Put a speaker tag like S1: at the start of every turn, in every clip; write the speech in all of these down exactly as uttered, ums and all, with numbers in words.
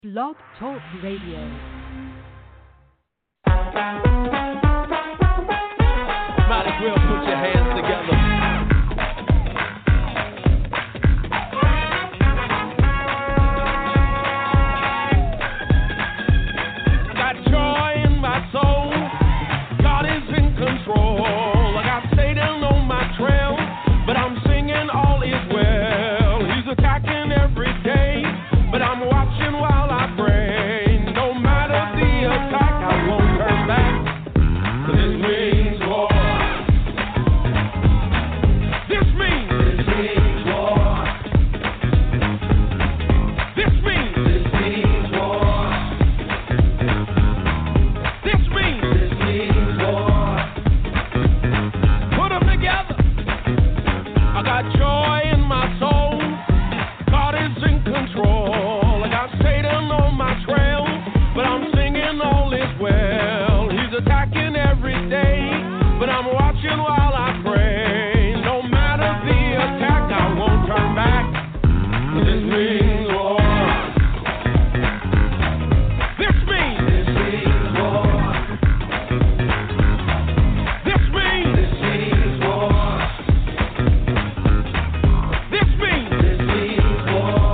S1: Blog Talk Radio.
S2: Might as well put your hands together. Got joy in my soul. God is in control. I got Satan on my trail, but I'm singing all is well. He's attacking every day, but I'm watching while I pray. No matter the attack, I won't turn back. 'Cause this means war. This means this means war. This means this means war. This means this means war. Put them together. I got joy in my soul. God is in control. I got Satan on my trail, but I'm singing all is well. He's attacking every day, but I'm watching while I pray. No matter the attack, I won't turn back. 'Cause this means war. This means this means war. This means this means war. This means this means war.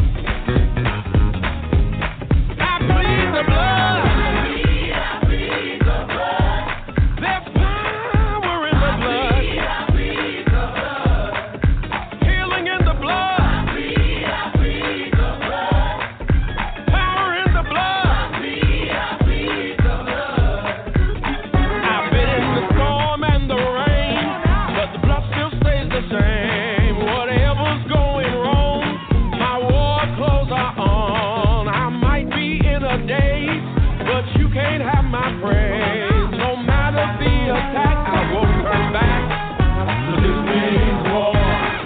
S2: I plead the blood. I plead the blood. There's power in the blood. I plead the blood. Healing in the blood. I plead, I plead the blood. Power in the blood. I plead, I plead the blood. I've been in the storm and the rain, but the blood still stays the same. Whatever's going wrong, my war clothes are on. I might be in a daze, but you can't have my praise. No matter the attack, I won't turn back. 'Cause this means war.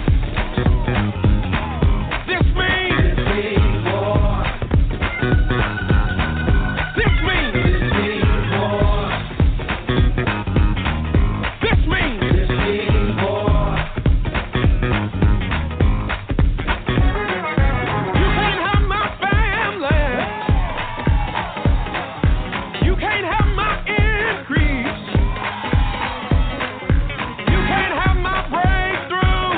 S2: This means this means war. This means this means war. This means this means war. You can't have my family. You can't have my increase. You can't have my breakthrough.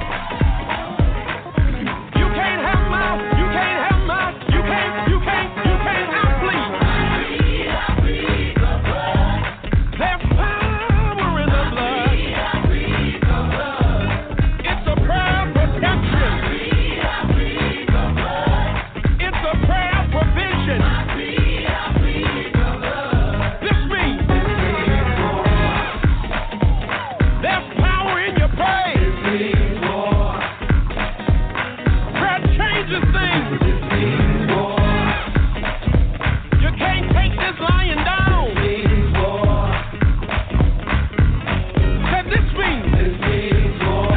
S2: You can't have my, you can't have my, you can't, you can't, you can't, I plead. I plead the blood. There's power in the blood. I plead the blood. It's a prayer of protection. I plead the blood. It's a prayer of provision. I plead, I plead the blood. This means this means war. There's power in your praise. This means war. Prayer changes things. This means war. You can't take this lying down. This means war. Said this means this means war.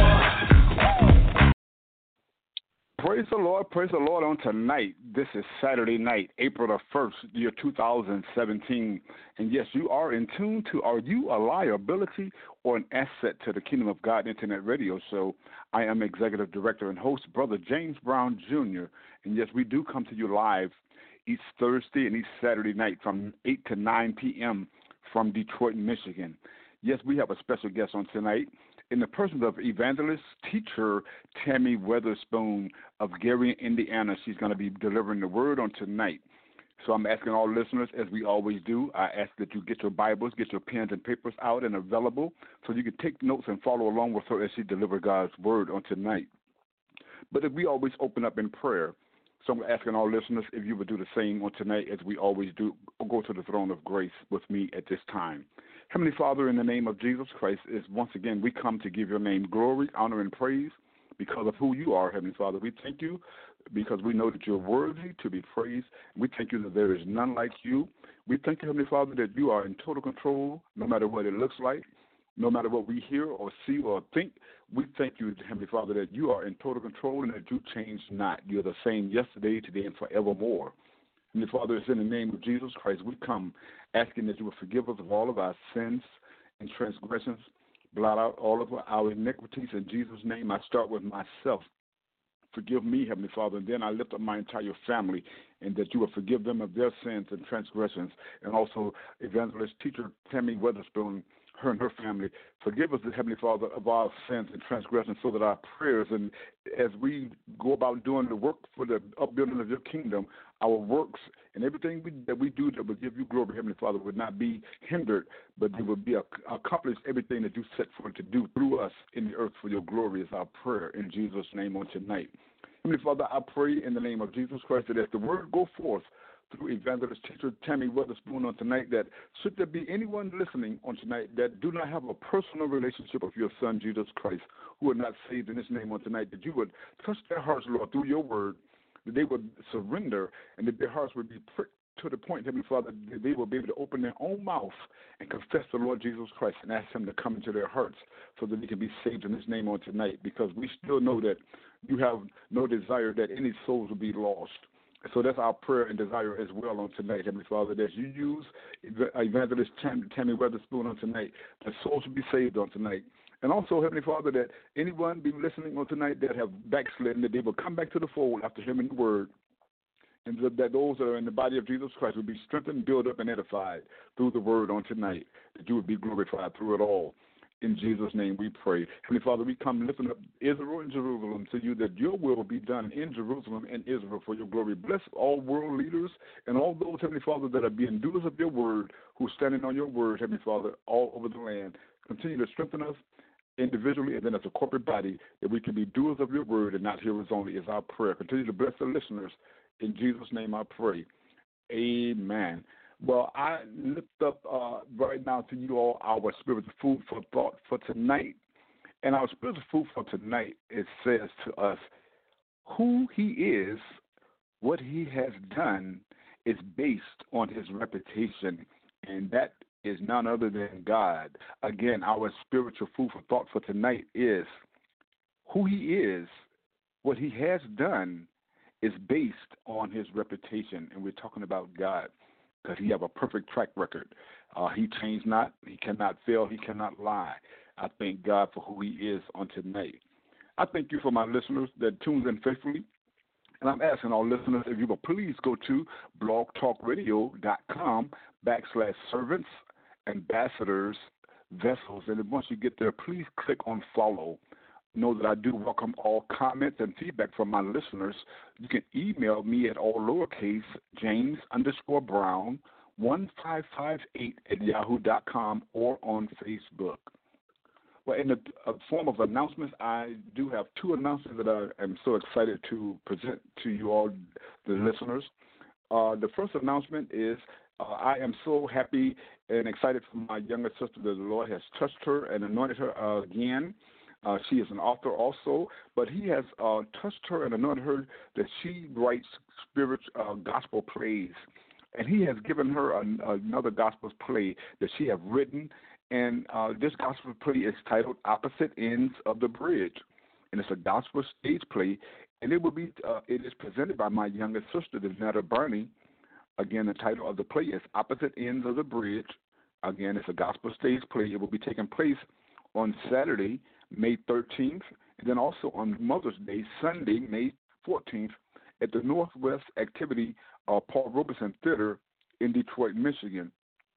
S3: Praise the Lord, praise the Lord on tonight. This is Saturday night, April the first, year two thousand seventeen. And yes, you are in tune to Are You a Liability or an Asset to the Kingdom of God Internet Radio Show. I am Executive Director and host, Brother James Brown Junior And yes, we do come to you live each Thursday and each Saturday night from eight to nine p.m. from Detroit, Michigan. Yes, we have a special guest on tonight in the person of evangelist, teacher Tammy Weatherspoon of Gary, Indiana. She's going to be delivering the word on tonight. So I'm asking all listeners, as we always do, I ask that you get your Bibles, get your pens and papers out and available so you can take notes and follow along with her as she delivers God's word on tonight. But if we always open up in prayer, so I'm asking all listeners if you would do the same on tonight as we always do, go to the throne of grace with me at this time. Heavenly Father, in the name of Jesus Christ, is once again we come to give your name glory, honor, and praise because of who you are, Heavenly Father. We thank you because we know that you're worthy to be praised. We thank you that there is none like you. We thank you, Heavenly Father, that you are in total control no matter what it looks like, no matter what we hear or see or think. We thank you, Heavenly Father, that you are in total control and that you change not. You're the same yesterday, today, and forevermore. And Father, it's in the name of Jesus Christ we come asking that you will forgive us of all of our sins and transgressions, blot out all of our iniquities. In Jesus' name, I start with myself. forgive me, Heavenly Father, and then I lift up my entire family, and that you will forgive them of their sins and transgressions. And also, evangelist teacher Tammy Weatherspoon, her and her family, forgive us, Heavenly Father, of our sins and transgressions, so that our prayers, and as we go about doing the work for the upbuilding of your kingdom, our works and everything we, that we do that will give you glory, Heavenly Father, would not be hindered, but it will be accomplished everything that you set for it to do through us in the earth for your glory is our prayer in Jesus' name on tonight. Heavenly Father, I pray in the name of Jesus Christ that as the word go forth through evangelist teacher Tammy Weatherspoon on tonight, that should there be anyone listening on tonight that do not have a personal relationship with your Son, Jesus Christ, who are not saved in his name on tonight, that you would touch their hearts, Lord, through your word, that they would surrender, and that their hearts would be pricked to the point, Heavenly Father, that they will be able to open their own mouth and confess the Lord Jesus Christ and ask him to come into their hearts so that they can be saved in his name on tonight, because we still know that you have no desire that any souls will be lost. So that's our prayer and desire as well on tonight, Heavenly Father, that you use evangelist Tammy Weatherspoon on tonight, that souls will be saved on tonight. And also, Heavenly Father, that anyone be listening on tonight that have backslidden, that they will come back to the fold after hearing the word, and that those that are in the body of Jesus Christ will be strengthened, built up, and edified through the word on tonight, that you would be glorified through it all. In Jesus' name we pray. Heavenly Father, we come lifting up Israel and Jerusalem to you, that your will will be done in Jerusalem and Israel for your glory. Bless all world leaders and all those, Heavenly Father, that are being doers of your word, who are standing on your word, Heavenly Father, all over the land. Continue to strengthen us individually and then as a corporate body, that we can be doers of your word and not hearers only, is our prayer. Continue to bless the listeners. In Jesus' name I pray. Amen. Well, I lift up uh, right now to you all our spiritual food for thought for tonight. And our spiritual food for tonight, it says to us, who he is, what he has done, is based on his reputation, and that is none other than God. Again, our spiritual food for thought for tonight is who he is, what he has done, is based on his reputation, and we're talking about God, because he have a perfect track record. Uh, he changed not, he cannot fail, he cannot lie. I thank God for who he is on tonight. I thank you for my listeners that tunes in faithfully, and I'm asking all listeners if you will please go to blogtalkradio.com backslash servants, ambassadors, vessels, and once you get there, please click on follow. Know that I do welcome all comments and feedback from my listeners. You can email me at all lowercase James underscore Brown one five five eight at yahoo dot com or on Facebook. Well, in the uh, form of announcements, I do have two announcements that I am so excited to present to you all, the listeners. Uh, the first announcement is uh, I am so happy and excited for my younger sister that the Lord has touched her and anointed her uh, again. Uh, she is an author also, but he has uh, touched her and anointed her that she writes spirit uh, gospel plays. And he has given her an, another gospel play that she has written, and uh, this gospel play is titled Opposite Ends of the Bridge. And it's a gospel stage play, and it will be uh, it is presented by my youngest sister, Netta Burney. Again, the title of the play is Opposite Ends of the Bridge. Again, it's a gospel stage play. It will be taking place on Saturday, May thirteenth, and then also on Mother's Day, Sunday, May fourteenth, at the Northwest Activity uh, Paul Robeson Theater in Detroit, Michigan.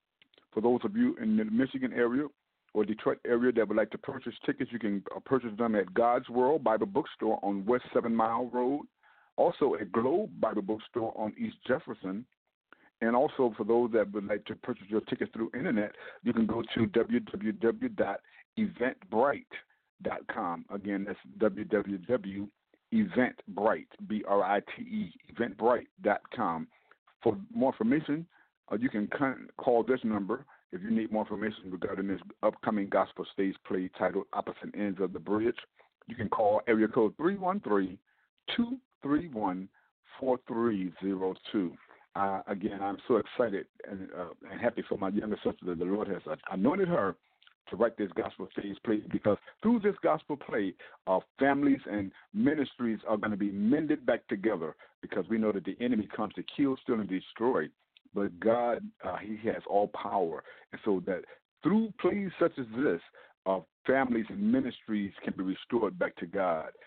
S3: For those of you in the Michigan area or Detroit area that would like to purchase tickets, you can uh, purchase them at God's World Bible Bookstore on West Seven Mile Road, also at Globe Bible Bookstore on East Jefferson. And also for those that would like to purchase your tickets through internet, you can go to w w w dot eventbrite dot com. Again, that's w w w dot eventbrite, B R I T E, eventbrite dot com. For more information, uh, you can call this number if you need more information regarding this upcoming gospel stage play titled Opposite Ends of the Bridge. You can call area code three one three, two three one, four three zero two. Uh, again, I'm so excited and, uh, and happy for my younger sister that the Lord has anointed her to write this gospel stage play, because through this gospel play, uh, families and ministries are going to be mended back together, because we know that the enemy comes to kill, steal, and destroy. But God, uh, he has all power. And so that through plays such as this, uh, families and ministries can be restored back to God.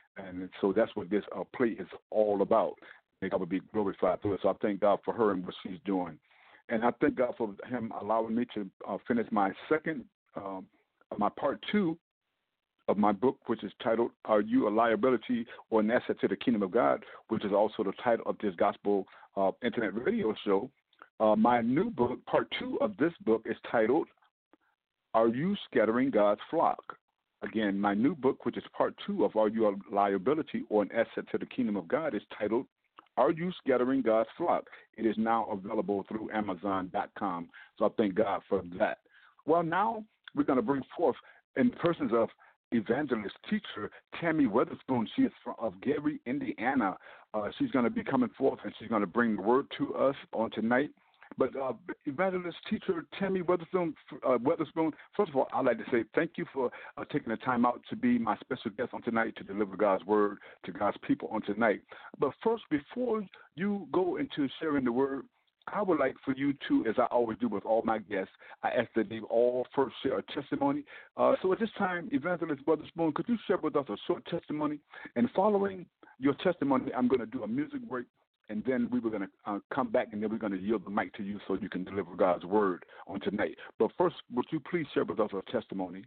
S3: And so that's what this uh, play is all about. May God would be glorified through it. So I thank God for her and what she's doing. And I thank God for him allowing me to uh, finish my second, um, my part two of my book, which is titled, Are You a Liability or an Asset to the Kingdom of God, which is also the title of this gospel uh, internet radio show. Uh, my new book, part two of this book, is titled, Are You Scattering God's Flock? Again, my new book, which is part two of Are You a Liability or an Asset to the Kingdom of God, is titled, Are You Scattering God's Flock? It is now available through Amazon dot com. So I thank God for that. Well, now we're going to bring forth, in persons of evangelist teacher Tammy Weatherspoon. She is from of Gary, Indiana. Uh, she's going to be coming forth, and she's going to bring the word to us on tonight. But uh, evangelist teacher Tammy Weatherspoon, uh, Weatherspoon, first of all, I'd like to say thank you for uh, taking the time out to be my special guest on tonight to deliver God's word to God's people on tonight. But first, before you go into sharing the word, I would like for you to, as I always do with all my guests, I ask that they all first share a testimony. Uh, so at this time, Evangelist Weatherspoon, could you share with us a short testimony? And following your testimony, I'm going to do a music break, and then we were going to uh, come back, and then we're going to yield the mic to you so you can deliver God's word on tonight. But first, would you please share with us a testimony?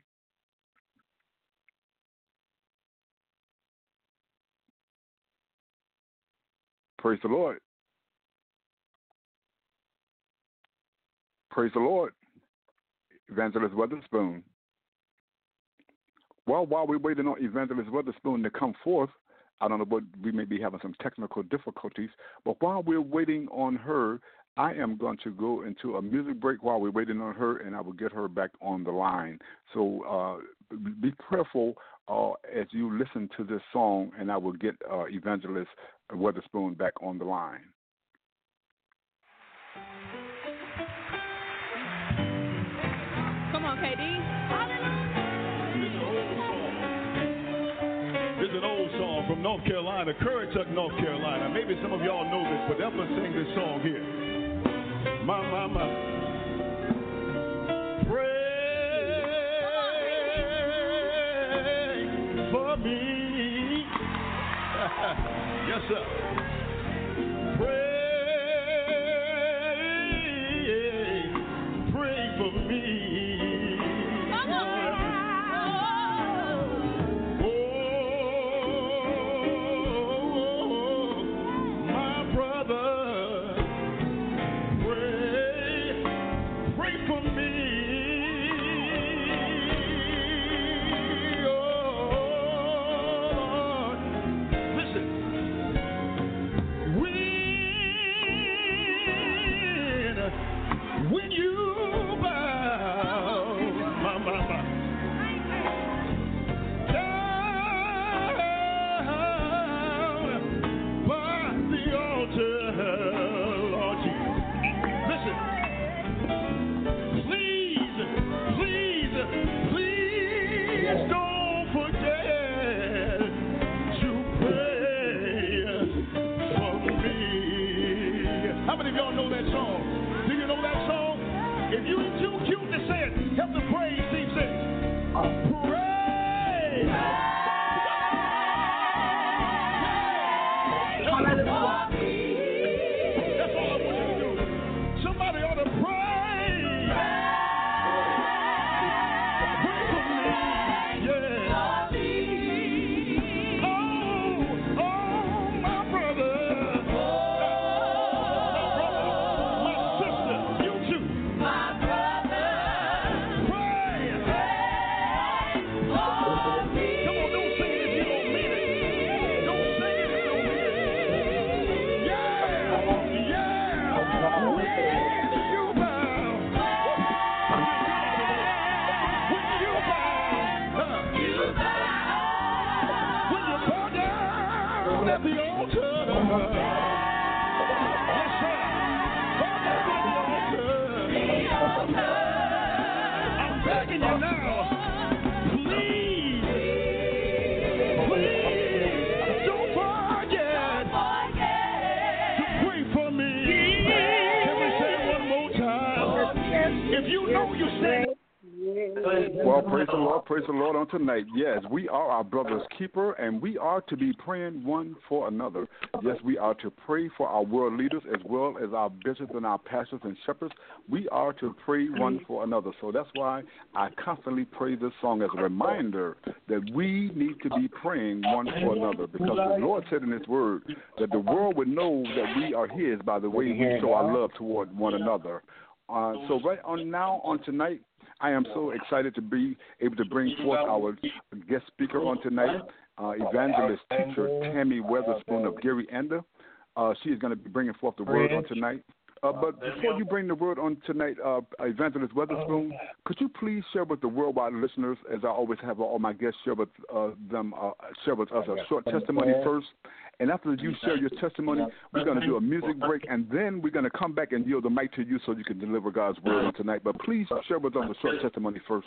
S3: Praise the Lord. Praise the Lord, Evangelist Weatherspoon. Well, while we're waiting on Evangelist Weatherspoon to come forth, I don't know, but we may be having some technical difficulties, but while we're waiting on her, I am going to go into a music break while we're waiting on her, and I will get her back on the line. So uh, be prayerful uh, as you listen to this song, and I will get uh, Evangelist Weatherspoon back on the line.
S4: Come on, K D.
S2: It's an old song from North Carolina, Currituck, North Carolina. Maybe some of y'all know this, but I'm going to sing this song here. My, my, my. Pray for me. Yes, sir. Pray, pray for me. You too.
S3: Well, praise the Lord, praise the Lord on tonight. Yes, we are our brother's keeper, and we are to be praying one for another. Yes, we are to pray for our world leaders as well as our bishops and our pastors and shepherds. We are to pray one for another. So that's why I constantly pray this song as a reminder that we need to be praying one for another, because the Lord said in His Word that the world would know that we are His by the way we show our love toward one another. Uh, so right on now, on tonight, I am so excited to be able to bring forth our guest speaker on tonight, uh, evangelist teacher Tammy Weatherspoon of Gary Ender. Uh, she is going to be bringing forth the word on tonight. Uh, but before you bring the word on tonight, uh, Evangelist Weatherspoon, could you please share with the worldwide listeners, as I always have all my guests share with uh, them, uh, share with us a short testimony first. And after you share your testimony, we're going to do a music break, and then we're going to come back and yield the mic to you so you can deliver God's word on tonight. But please share with us a short testimony first.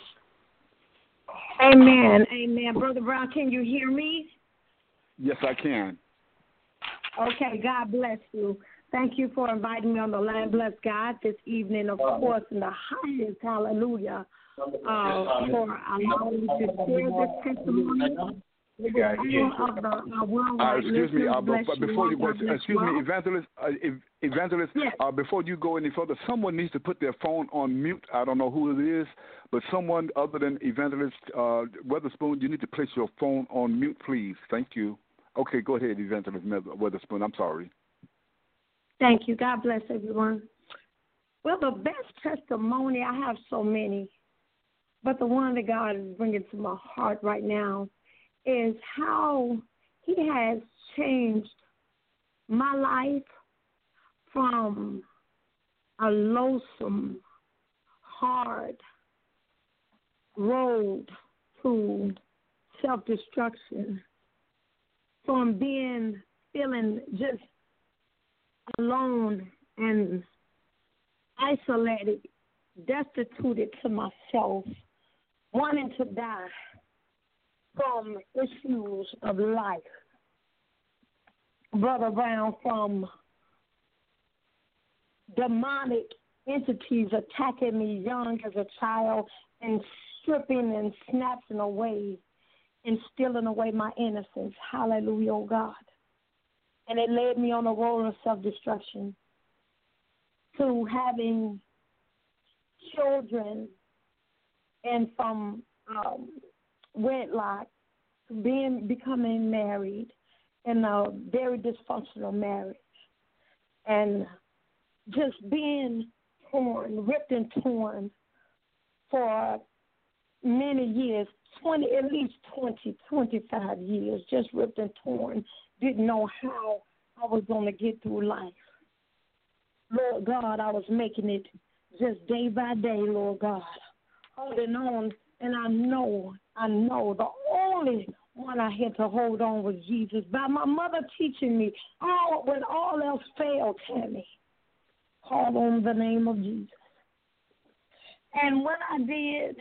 S4: Amen. Amen. Brother Brown, can you hear me?
S3: Yes, I can.
S4: Okay. God bless you. Thank you for inviting me on the line. Bless God this evening, of course, in the highest hallelujah, uh, for allowing me to share this testimony. With all of the, uh,
S3: uh, excuse me, uh, but, but before you,
S4: you
S3: excuse
S4: well.
S3: me, evangelist, uh, evangelist.
S4: Yes.
S3: Uh, before you go any further, someone needs to put their phone on mute. I don't know who it is, but someone other than Evangelist uh, Weatherspoon, you need to place your phone on mute, please. Thank you. Okay, go ahead, Evangelist Weatherspoon. I'm sorry.
S4: Thank you. God bless everyone. Well, the best testimony, I have so many, but the one that God is bringing to my heart right now is how He has changed my life from a loathsome, hard road to self-destruction, from being, feeling just alone and isolated, destituted to myself, wanting to die from issues of life. Brother Brown, from demonic entities attacking me young as a child and stripping and snatching away and stealing away my innocence. Hallelujah, oh God. And it led me on a road of self-destruction to having children, and from um, wedlock to being becoming married in a very dysfunctional marriage, and just being torn, ripped and torn for many years, twenty, at least twenty, twenty-five years, just ripped and torn. Didn't know how I was going to get through life. Lord God, I was making it just day by day, Lord God, holding on. And I know, I know the only one I had to hold on was Jesus. By my mother teaching me, oh, when all else failed, Tammy, call on the name of Jesus. And when I did,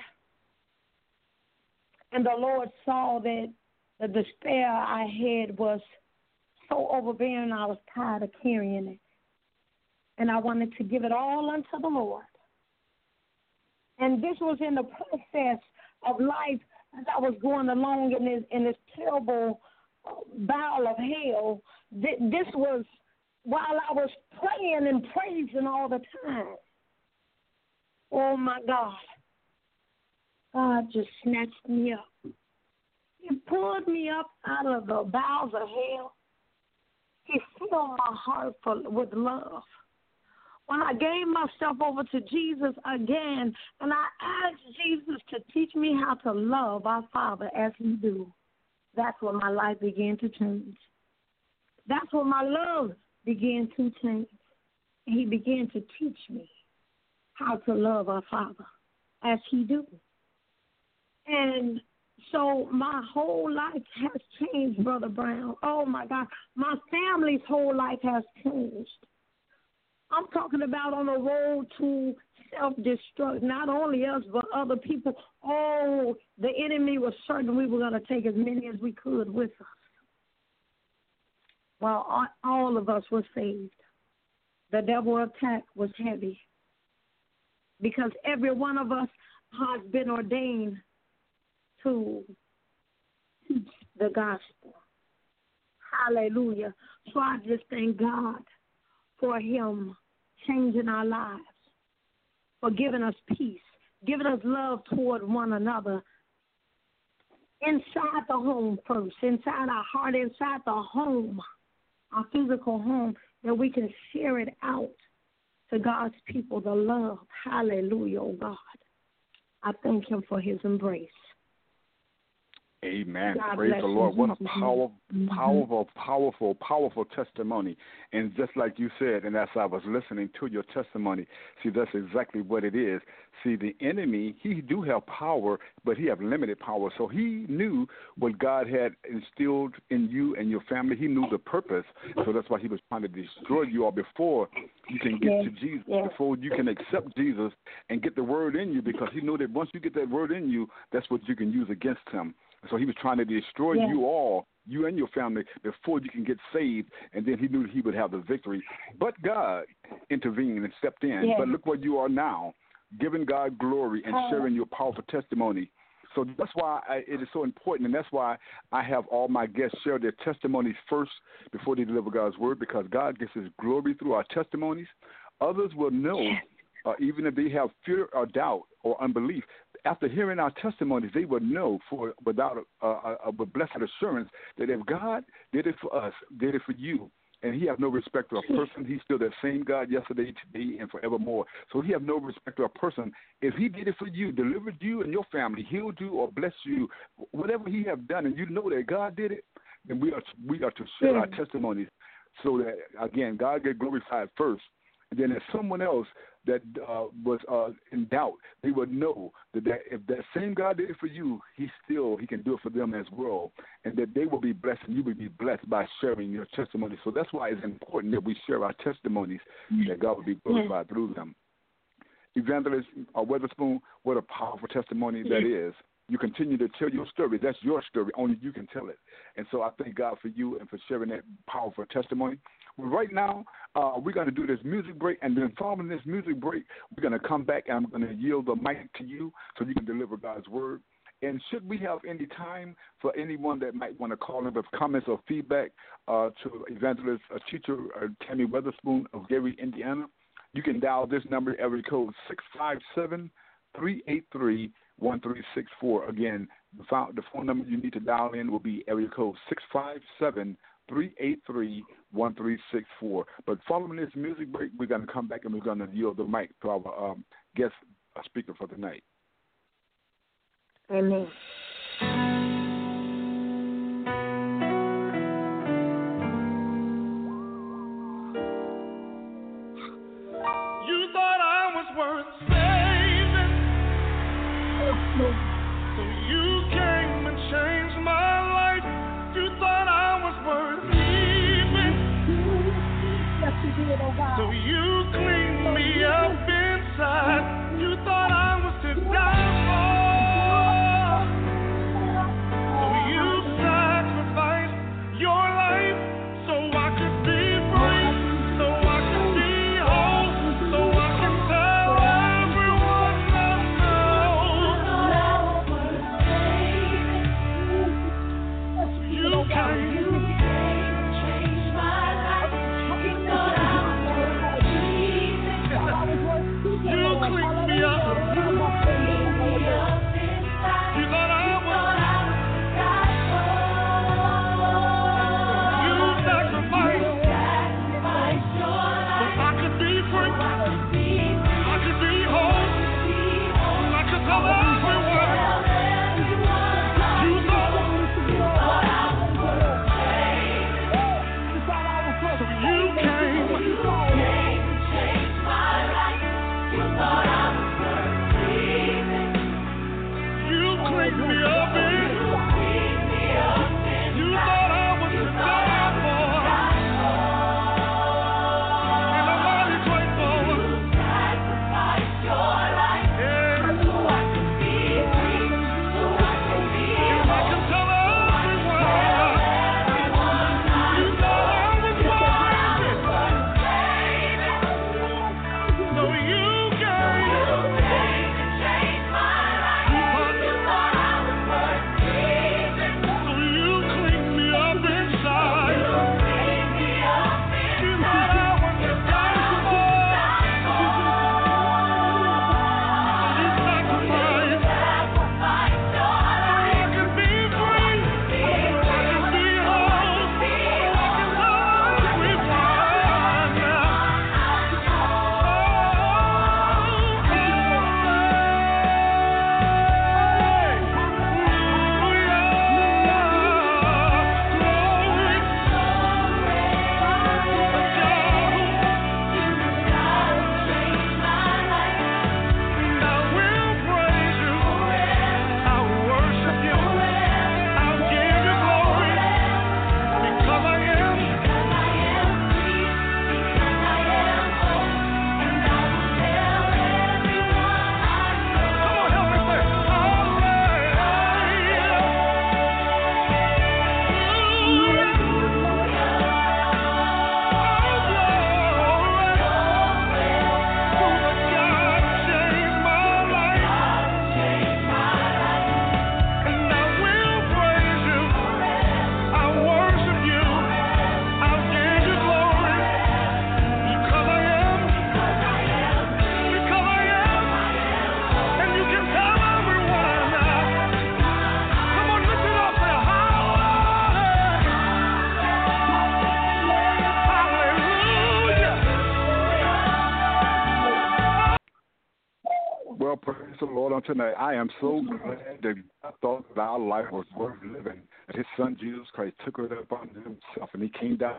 S4: and the Lord saw that the despair I had was so overbearing, I was tired of carrying it. And I wanted to give it all unto the Lord. And this was in the process of life as I was going along in this, in this terrible uh, battle of hell. Th- this was while I was praying and praising all the time. Oh, my God. God just snatched me up. He pulled me up out of the bowels of hell. He filled my heart for, with love. When I gave myself over to Jesus again, and I asked Jesus to teach me how to love our Father as He do, that's when my life began to change. That's when my love began to change. He began to teach me how to love our Father as He do. And so my whole life has changed, Brother Brown. Oh, my God. My family's whole life has changed. I'm talking about on the road to self-destruct, not only us, but other people. Oh, the enemy was certain we were going to take as many as we could with us. While all of us were saved, the devil attack was heavy, because every one of us has been ordained to teach the gospel. Hallelujah. So I just thank God for him changing our lives, for giving us peace, giving us love toward one another. Inside the home first, inside our heart, inside the home, our physical home, that we can share it out to God's people, the love. Hallelujah, oh God. I thank him for his embrace.
S3: Amen.
S4: God
S3: Praise
S4: bless
S3: the
S4: you.
S3: Lord. What a powerful,
S4: Mhm.
S3: powerful, powerful, powerful testimony. And just like you said, and as I was listening to your testimony, see, that's exactly what it is. See, the enemy, he do have power, but he have limited power. So he knew what God had instilled in you and your family. He knew the purpose. So that's why he was trying to destroy you all before you can get
S4: Yes.
S3: to Jesus,
S4: Yes.
S3: before you can accept Jesus and get the word in you, because he knew that once you get that word in you, that's what you can use against him. So he was trying to destroy
S4: Yeah.
S3: you all, you and your family, before you can get saved, and then he knew he would have the victory. But God intervened and stepped in.
S4: Yeah.
S3: But look where you are now, giving God glory and
S4: Oh.
S3: sharing your powerful testimony. So that's why I, it is so important, and that's why I have all my guests share their testimonies first before they deliver God's word, because God gets his glory through our testimonies. Others will know, uh, even if they have fear or doubt or unbelief, after hearing our testimonies, they would know for without a, a, a blessed assurance that if God did it for us, did it for you, and he have no respect to a person, he's still the same God yesterday, today, and forevermore. So he have no respect to a person. If he did it for you, delivered you and your family, healed you or blessed you, whatever he have done, and you know that God did it, then we are we are to share
S4: Yeah.
S3: our testimonies so that, again, God get glorified first. And then if someone else that uh, was uh, in doubt, they would know that, that if that same God did it for you, he still he can do it for them as well, and that they will be blessed and you will be blessed by sharing your testimony. So that's why it's important that we share our testimonies, that God will be glorified through them. Evangelist uh, Weatherspoon, what a powerful testimony that is. You continue to tell your story. That's your story. Only you can tell it. And so I thank God for you and for sharing that powerful testimony. Well, right now, uh, we're going to do this music break, and then following this music break, we're going to come back, and I'm going to yield the mic to you so you can deliver God's word. And should we have any time for anyone that might want to call in with comments or feedback uh, to Evangelist uh, Teacher uh, Tammy Weatherspoon of Gary, Indiana, you can dial this number, area code six five seven, three eight three, one three six four. Again, the phone, the phone number you need to dial in will be area code six five seven, three eight three, one three six four. But following this music break, we're going to come back and we're going to yield the mic to our um, guest uh, speaker for the night.
S4: Amen.
S2: You thought I was worth saving, so you came and changed my life. You thought I was worth keeping,
S4: Yes, you did, oh God.
S2: so you cleaned me up inside. You thought I was to die for, so you sacrificed your life so I could be free, so I could be whole, so I can tell everyone I know. You came. You cleaned me up. You thought I was. You sacrificed so I could be free. I could be whole. I could tell everyone. You thought. So you came.
S3: Well, praise the Lord on tonight. I am so glad that God thought that our life was worth living. That his son, Jesus Christ, took it upon himself, and he came down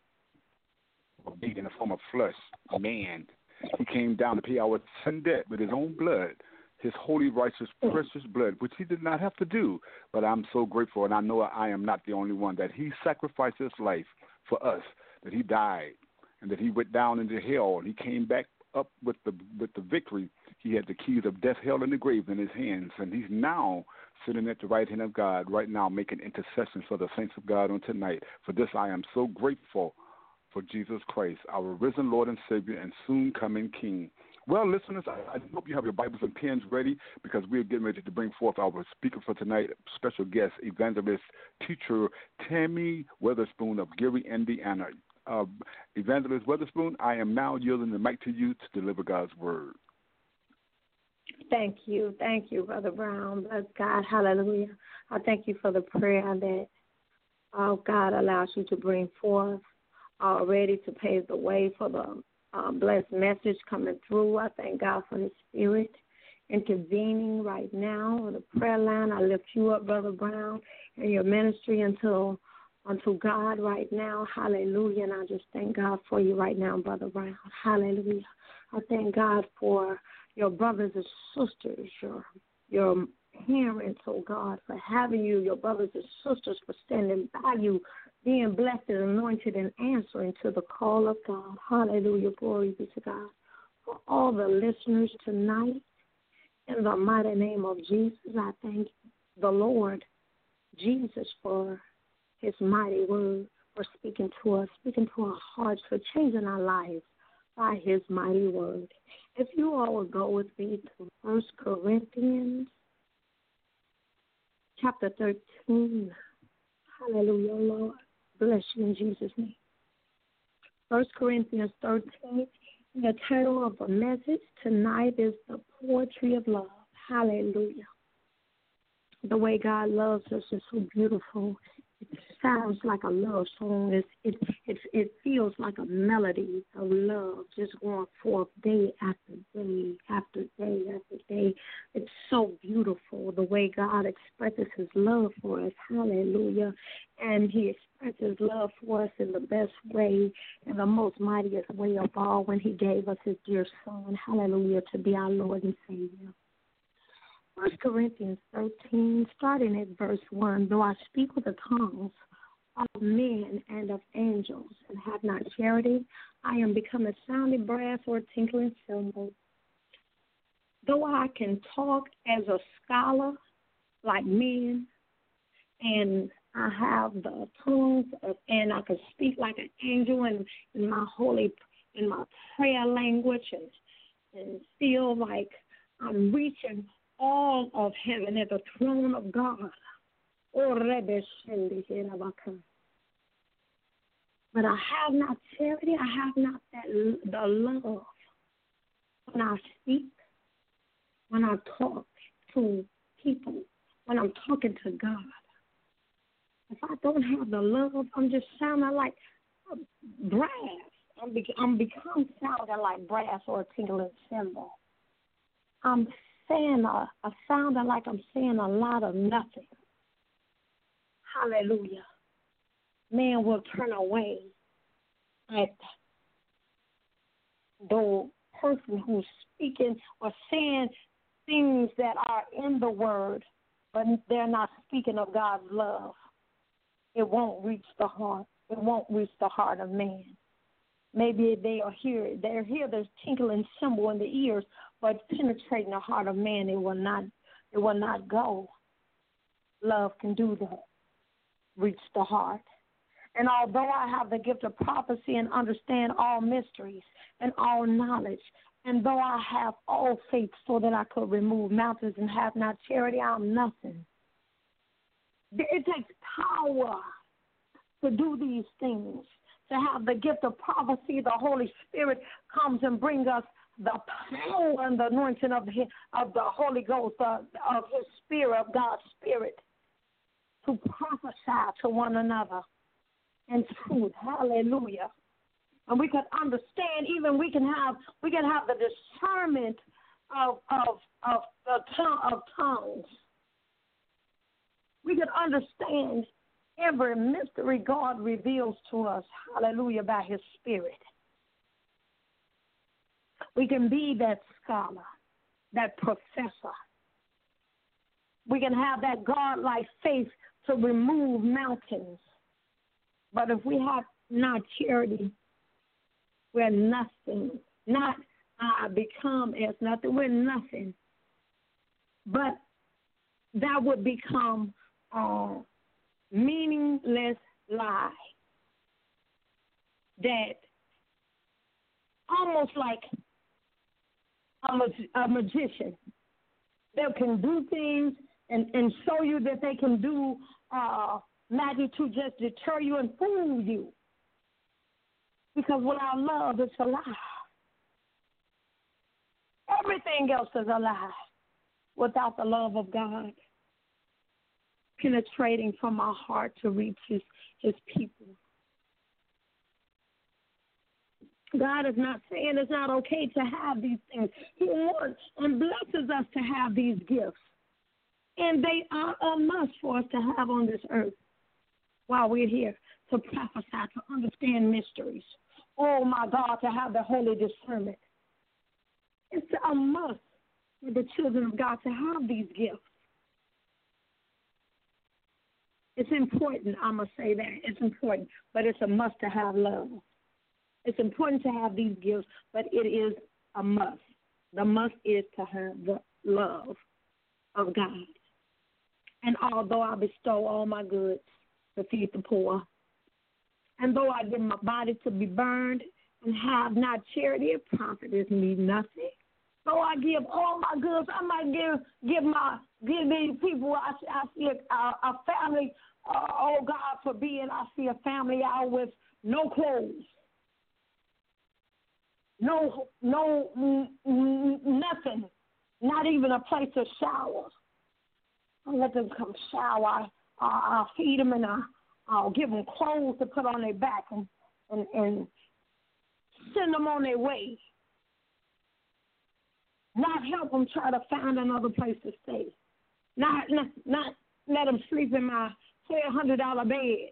S3: in the form of flesh, man. He came down to pay our sin debt with his own blood, his holy, righteous, precious blood, which he did not have to do. But I'm so grateful, and I know I am not the only one, that he sacrificed his life for us, that he died, and that he went down into hell, and he came back up with the with the victory. He had the keys of death, hell, and the grave in his hands, and he's now sitting at the right hand of God right now making intercession for the saints of God on tonight. For this, I am so grateful for Jesus Christ, our risen Lord and Savior and soon coming King. Well, listeners, I, I hope you have your Bibles and pens ready, because we're getting ready to bring forth our speaker for tonight, special guest, evangelist, teacher Tammy Weatherspoon of Gary, Indiana. Uh, Evangelist Weatherspoon, I am now yielding the mic to you to deliver God's word.
S4: Thank you. Thank you, Brother Brown. Bless God. Hallelujah. I thank you for the prayer that uh, God allows you to bring forth already to pave the way for the uh, blessed message coming through. I thank God for his spirit intervening right now on the prayer line. I lift you up, Brother Brown, and your ministry until unto God right now. Hallelujah. And I just thank God for you right now, Brother Brown. Hallelujah. I thank God for your brothers and sisters, your your parents, oh God, for having you, your brothers and sisters for standing by you, being blessed and anointed and answering to the call of God. Hallelujah. Glory be to God. For all the listeners tonight, in the mighty name of Jesus, I thank the Lord Jesus for his mighty word, for speaking to us, speaking to our hearts, for changing our lives by his mighty word. If you all will go with me to First Corinthians chapter thirteen. Hallelujah, Lord. Bless you in Jesus' name. First Corinthians thirteen. The title of the message tonight is The Poetry of Love. Hallelujah. The way God loves us is so beautiful. It sounds like a love song. It's, it, it, it feels like a melody of love just going forth day after day after day after day. It's so beautiful the way God expresses his love for us. Hallelujah. And he expresses love for us in the best way, in the most mightiest way of all, when he gave us his dear son. Hallelujah, to be our Lord and Savior. First Corinthians thirteen, starting at verse one, though I speak with the tongues of men and of angels and have not charity, I am become a sounding brass or a tinkling cymbal. Though I can talk as a scholar like men, and I have the tongues of, and I can speak like an angel in, in my holy, in my prayer language, and, and feel like I'm reaching all of heaven at the throne of God. But I have not charity, I have not that the love. When I speak, when I talk to people, when I'm talking to God, if I don't have the love, I'm just sounding like brass. I'm, be- I'm become sounding like brass or a tingling cymbal. I'm saying a, a sounding like I'm saying a lot of nothing. Hallelujah. Man will turn away at the person who's speaking or saying things that are in the word, but they're not speaking of God's love. It won't reach the heart. It won't reach the heart of man. Maybe they are here. They're here. There's tinkling cymbal in the ears, but penetrating the heart of man, it will not. It will not go. Love can do that. Reach the heart. And although I have the gift of prophecy and understand all mysteries and all knowledge, and though I have all faith so that I could remove mountains and have not charity, I'm nothing. It takes power to do these things. To have the gift of prophecy, the Holy Spirit comes and brings us the power and the anointing of, his, of the Holy Ghost, uh, of his Spirit, of God's Spirit, to prophesy to one another in truth. Hallelujah. And we can understand, even we can have we can have the discernment of of of the tongue of tongues. We can understand every mystery God reveals to us, hallelujah, by his Spirit. We can be that scholar, that professor. We can have that God-like faith to remove mountains. But if we have not charity, we're nothing. Not uh, become as nothing. We're nothing. But that would become a meaningless lie that almost like a, mag- a magician that can do things and, and show you that they can do uh, magic to just deter you and fool you. Because without love, it's a lie. Everything else is a lie without the love of God penetrating from our heart to reach his, his people. God is not saying it's not okay to have these things. He wants and blesses us to have these gifts. And they are a must for us to have on this earth while we're here, to prophesy, to understand mysteries. Oh, my God, to have the holy discernment. It's a must for the children of God to have these gifts. It's important, I'm going to say that. It's important, but it's a must to have love. It's important to have these gifts, but it is a must. The must is to have the love of God. And although I bestow all my goods to feed the poor, and though I give my body to be burned and have not charity, it profiteth me nothing. Though I give all my goods, I might give give my give these people. I, I see a, a, a family. Uh, oh God forbid, I see a family out with no clothes, no no n- n- nothing, not even a place to shower. I'll let them come shower. Uh, I'll feed them and I'll, I'll give them clothes to put on their back and, and, and send them on their way. Not help them try to find another place to stay. Not not, not let them sleep in my twelve hundred dollars bed.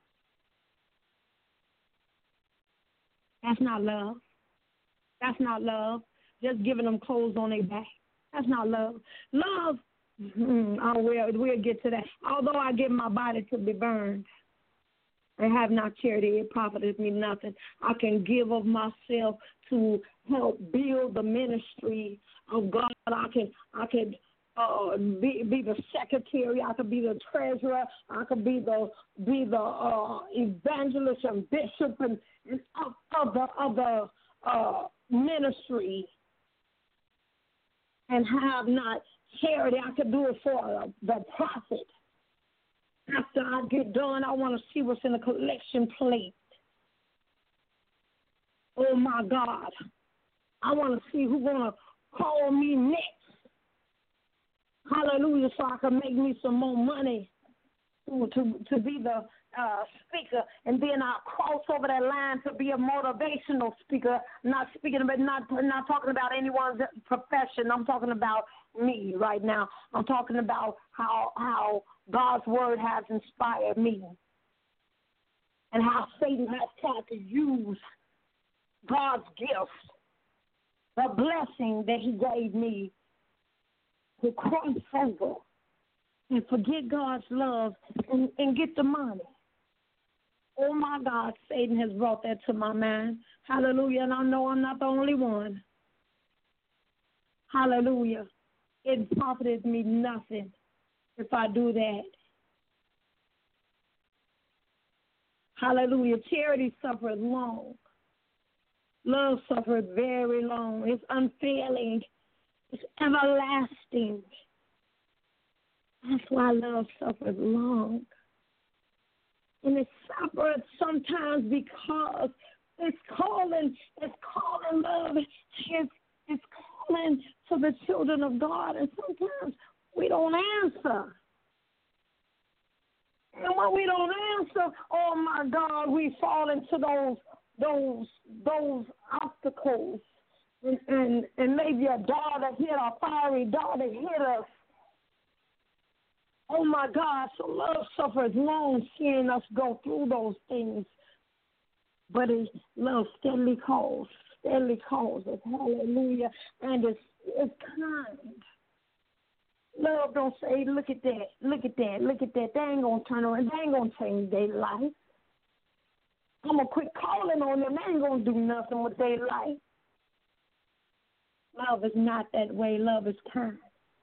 S4: That's not love. That's not love. Just giving them clothes on their back. That's not love. Love, mm, oh, we'll, we'll get to that. Although I give my body to be burned and have not charity, it profiteth me nothing. I can give of myself to help build the ministry of God. I can I can uh, be be the secretary. I could be the treasurer. I could be the be the uh, evangelist and bishop and, and of, of the of the uh, ministry, and have not charity. I could do it for the profit. After I get done, I want to see what's in the collection plate. Oh, my God. I want to see who's going to call me next. Hallelujah, so I can make me some more money to, to, to be the uh, speaker. And then I'll cross over that line to be a motivational speaker, not speaking about, not, not talking about anyone's profession. I'm talking about me right now. I'm talking about how how God's word has inspired me and how Satan has tried to use God's gift, the blessing that he gave me, to cross over and forget God's love and, and get the money. Oh, my God, Satan has brought that to my mind. Hallelujah, and I know I'm not the only one. Hallelujah. It profited me nothing if I do that. Hallelujah. Charity suffered long. Love suffered very long. It's unfailing. It's everlasting. That's why love suffered long. And it suffered sometimes because it's calling, it's calling love. It's, it's calling to the children of God. And sometimes we don't answer. And when we don't answer, oh my God, we fall into those those those obstacles. And, and, and, and maybe a daughter hit a fiery daughter hit us. Oh, my God, so love suffers long, seeing us go through those things. But it, love steadily calls, steadily calls us, hallelujah, and it's, it's kind. Love don't say, look at that, look at that, look at that. They ain't going to turn around. They ain't going to change their life. I'm going to quit calling on them. They ain't going to do nothing with their life. Love is not that way. Love is kind.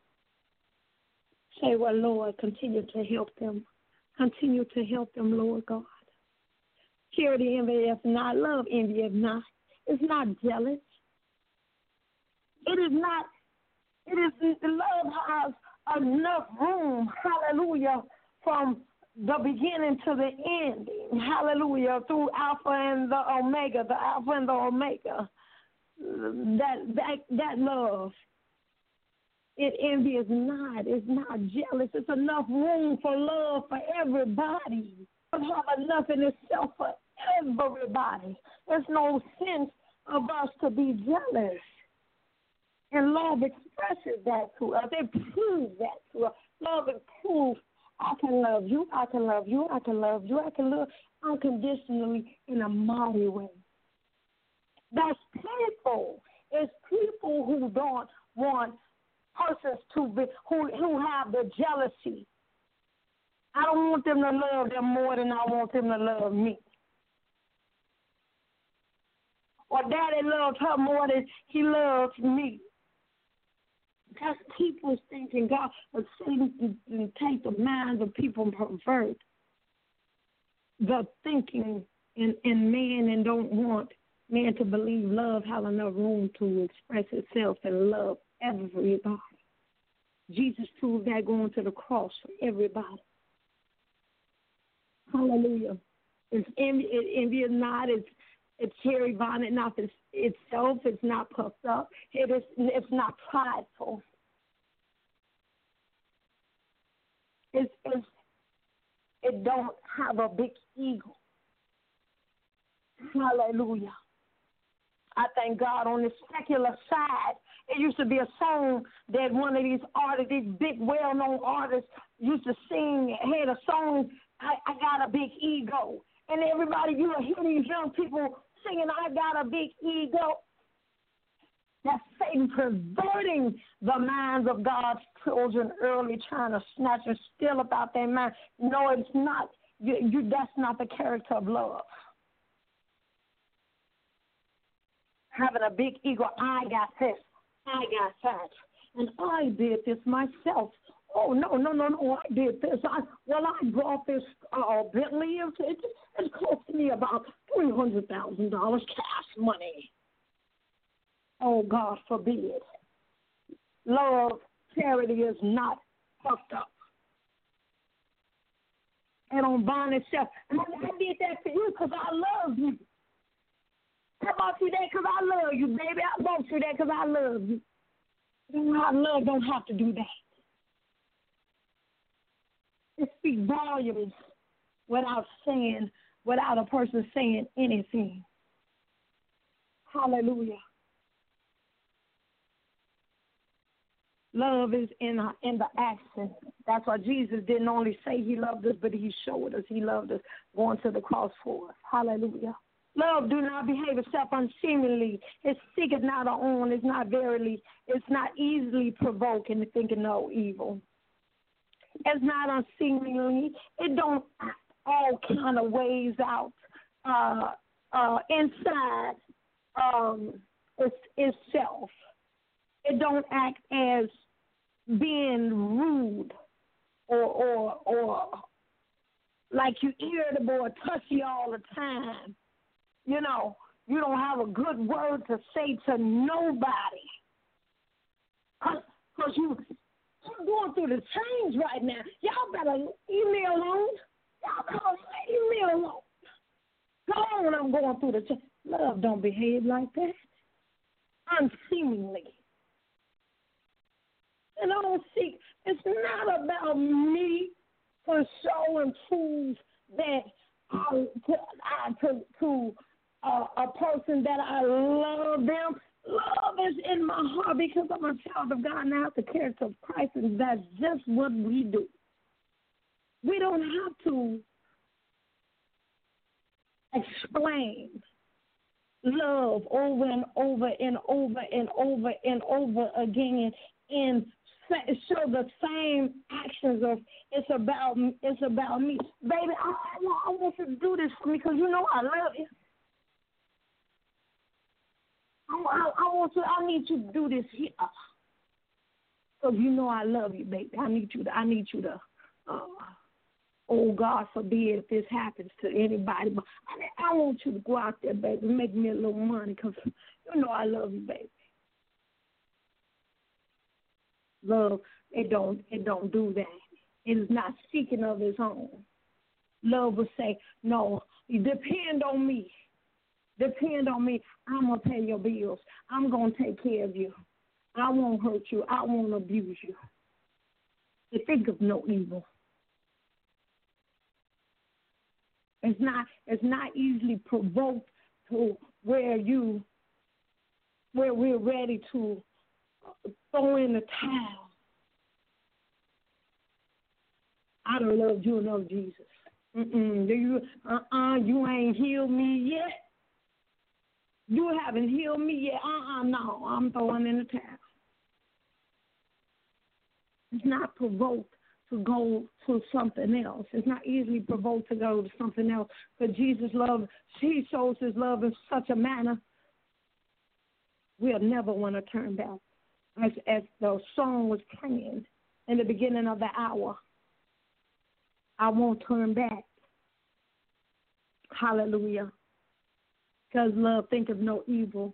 S4: Say, well, Lord, continue to help them. Continue to help them, Lord God. Charity envieth not. Love envieth not. It's not jealous. It is not. It is, love has enough room, hallelujah, from the beginning to the ending, hallelujah, through Alpha and the Omega, the Alpha and the Omega. That that that love, it envies not, it's not jealous. It's enough room for love for everybody. Love have enough in itself for everybody. There's no sense of us to be jealous. And love expresses that to us. It proves that to us. Love proves I can love you, I can love you, I can love you, I can love unconditionally in a mighty way. That's people. It's people who don't want persons to be, who, who have the jealousy. I don't want them to love them more than I want them to love me. Or daddy loves her more than he loves me. Because people's thinking, God, but Satan can take the minds of people and pervert the thinking in, in man and don't want man to believe love has enough room to express itself and love everybody. Jesus proved that going to the cross for everybody. Hallelujah. It's envy, it, envy is not, it's it's cherry bonnet, not it's, itself, it's not puffed up, it is, it's not prideful. It's, it's, it don't have a big ego. Hallelujah. I thank God on the secular side. It used to be a song that one of these artists, these big, well-known artists, used to sing, had a song, I, I got a big ego. And everybody, you will hear these young people singing, I got a big ego. That's Satan perverting the minds of God's children early, trying to snatch and steal about their mind. No, it's not. You, you, that's not the character of love. Having a big ego, I got this, I got that, and I did this myself. Oh, no, no, no, no, I did this. I, well, I brought this uh, Bentley. It, it, it cost me about three hundred thousand dollars cash money. Oh, God forbid. Love, charity is not puffed up. And on bond itself. And I did that for you because I love you. I bought you that because I love you, baby. I bought you that because I love you. I love don't have to do that. It speaks volumes without saying, without a person saying anything. Hallelujah. Love is in, a, in the action. That's why Jesus didn't only say he loved us, but he showed us he loved us going to the cross for us. Hallelujah. Love do not behave itself unseemly. It seeketh not our own. It's not verily. It's not easily provoked and thinking no evil. It's not unseemly. It don't act all kind of ways out uh, uh, inside um, it's, itself. It don't act as being rude or or or like you irritable or touchy all the time. You know, you don't have a good word to say to nobody. Because you, you're going through the change right now. Y'all better leave me alone. Y'all better leave me alone. Go on, I'm going through the change. Love don't behave like that. Unseemingly. And I don't see, it's not about me to show and prove that I, to, I, to, to uh, a person that I love them. Love is in my heart because I'm a child of God and I have the character of Christ, and that's just what we do. We don't have to explain love over and over and over and over and over again and show the same actions of it's about it's about me. Baby, I, I, want, I want you to do this for me because you know I love you. I, I, I want you. I need you to do this here because you know I love you, baby. I need you to. I need you to. Uh, oh God forbid if this happens to anybody, but I, I want you to go out there, baby, and make me a little money because you know I love you, baby. Love, it don't, it don't do that. It is not seeking of its own. Love will say, no, depend on me. Depend on me. I'm going to pay your bills. I'm going to take care of you. I won't hurt you. I won't abuse you. To think of no evil. It's not, it's not easily provoked to where you, where we're ready to throw in the towel. I don't love you enough, Jesus. Mm-mm. Do you, uh-uh, you ain't healed me yet. You haven't healed me yet. Uh-uh, no, I'm throwing in the towel. It's not provoked to go to something else. It's not easily provoked to go to something else. But Jesus' love, he shows his love in such a manner, we'll never want to turn back. As, as the song was playing in the beginning of the hour, I won't turn back. Hallelujah. Because love thinketh no evil.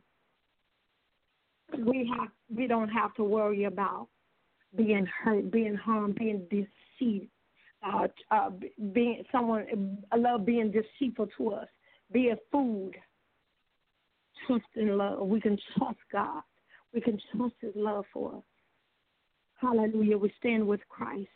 S4: We have, we don't have to worry about being hurt, being harmed, being deceived, uh, uh, being someone, I love being deceitful to us, being food. Trust in love. We can trust God. We can trust his love for us. Hallelujah. We stand with Christ.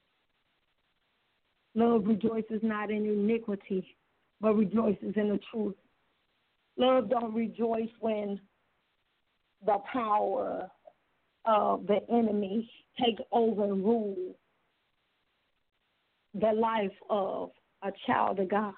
S4: Love rejoices not in iniquity, but rejoices in the truth. Love don't rejoice when the power of the enemy take over and rule the life of a child of God,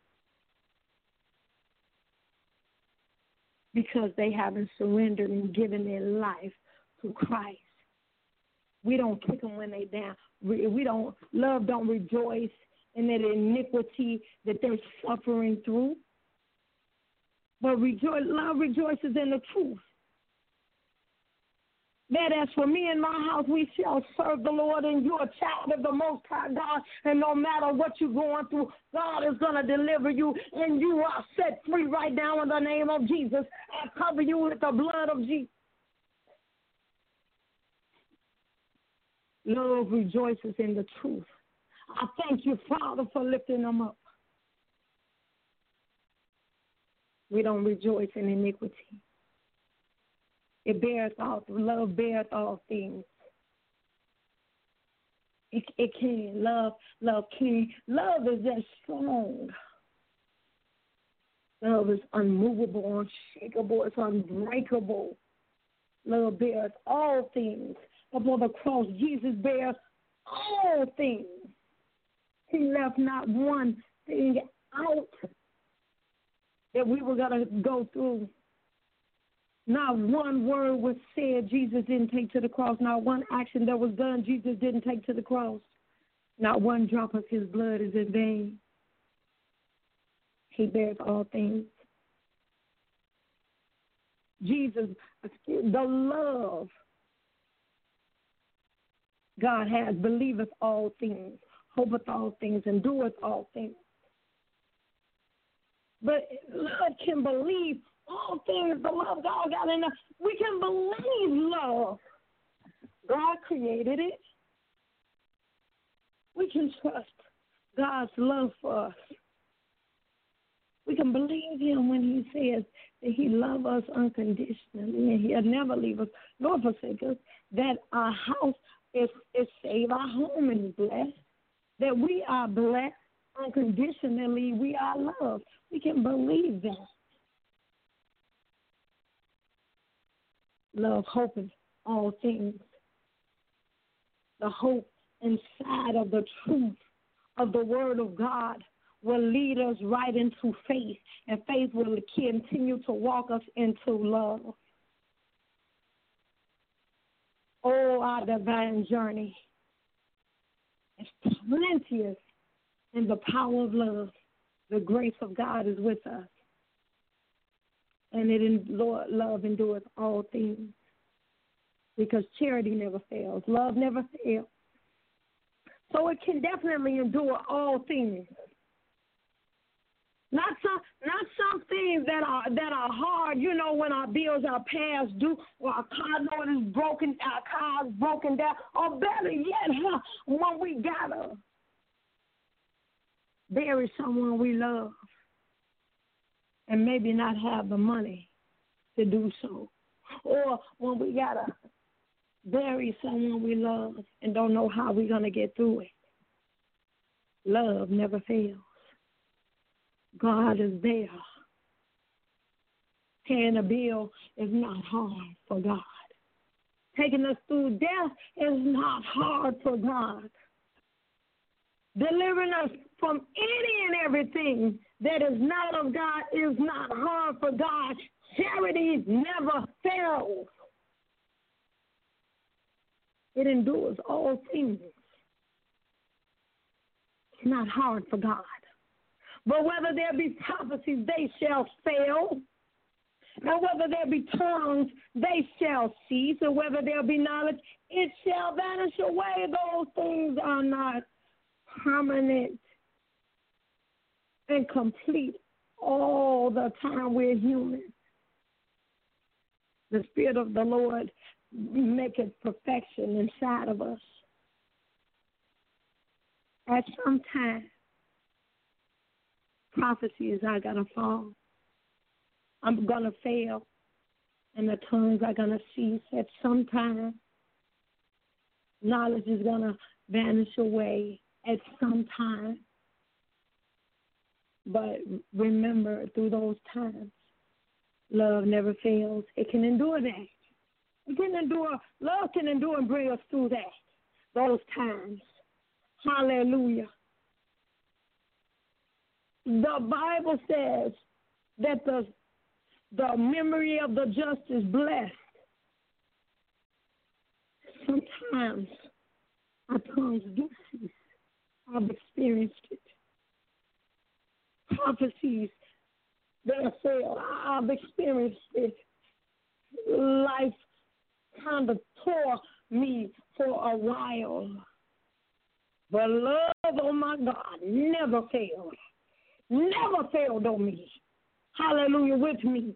S4: because they haven't surrendered and given their life to Christ. We don't kick them when they're down. We, we don't, love don't rejoice in that iniquity that they're suffering through. But rejoice, love rejoices in the truth. That as for me and my house, we shall serve the Lord, and you're a child of the Most High God, and no matter what you're going through, God is going to deliver you, and you are set free right now in the name of Jesus. I cover you with the blood of Jesus. Love rejoices in the truth. I thank you, Father, for lifting them up. We don't rejoice in iniquity. It beareth all, love beareth all things. It, it can, love, love can. Love is that strong. Love is unmovable, unshakable, it's unbreakable. Love beareth all things. Upon the cross, Jesus bears all things. He left not one thing out that we were going to go through. Not one word was said Jesus didn't take to the cross. Not one action that was done Jesus didn't take to the cross. Not one drop of his blood is in vain. He bears all things. Jesus, the love God has, believeth all things, hopeth all things, and doeth all things. But love can believe all things. The love God got in us. We can believe love. God created it. We can trust God's love for us. We can believe him when he says that he loves us unconditionally and he'll never leave us nor forsake us, that our house is, is saved, our home is blessed, that we are blessed unconditionally, we are loved. We can believe that. Love hopeth all things. The hope inside of the truth of the Word of God will lead us right into faith, and faith will continue to walk us into love. Oh, our divine journey is plenteous in the power of love. The grace of God is with us, and it in Lord, love endures all things, because charity never fails. Love never fails. So it can definitely endure all things. Not some, not some things that are that are hard. You know, when our bills are past due, or our car note is broken, our car's broken down, or better yet, huh, when we gotta bury someone we love, and maybe not have the money to do so, or when we gotta bury someone we love and don't know how we're gonna get through it. Love never fails. God is there. Paying a bill is not hard for God. Taking us through death is not hard for God. Delivering us from any and everything that is not of God is not hard for God. Charity never fails. It endures all things. It's not hard for God. But whether there be prophecies, they shall fail. And whether there be tongues, they shall cease. And whether there be knowledge, it shall vanish away. Those things are not permanent and complete all the time we're human. The Spirit of the Lord maketh perfection inside of us. At some time, prophecies are going to fall. I'm going to fail, and the tongues are going to cease at some time. Knowledge is going to vanish away at some time. But remember, through those times, love never fails. It can endure that. It can endure. Love can endure and bring us through that, those times. Hallelujah. The Bible says that the the memory of the just is blessed. Sometimes our tongues do cease. I've experienced it. Prophecies that fail. I've experienced it. Life kind of tore me for a while. But love, oh my God, never failed. Never failed on me. Hallelujah, with me.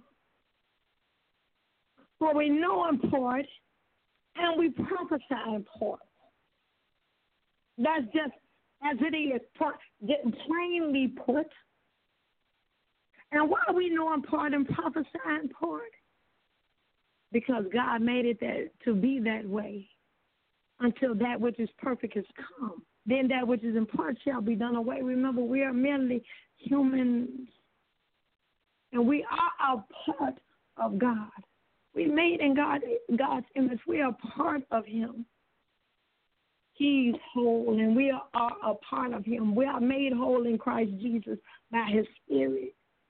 S4: For we know in part, and we prophesy in part. That's just as it is, plainly put. And why we know in part and prophesy in part? Because God made it that, to be that way until that which is perfect is come. Then that which is in part shall be done away. Remember, we are merely humans, and we are a part of God. We made in God, God's image. We are part of Him. He's whole, and we are, are a part of Him. We are made whole in Christ Jesus by His Spirit.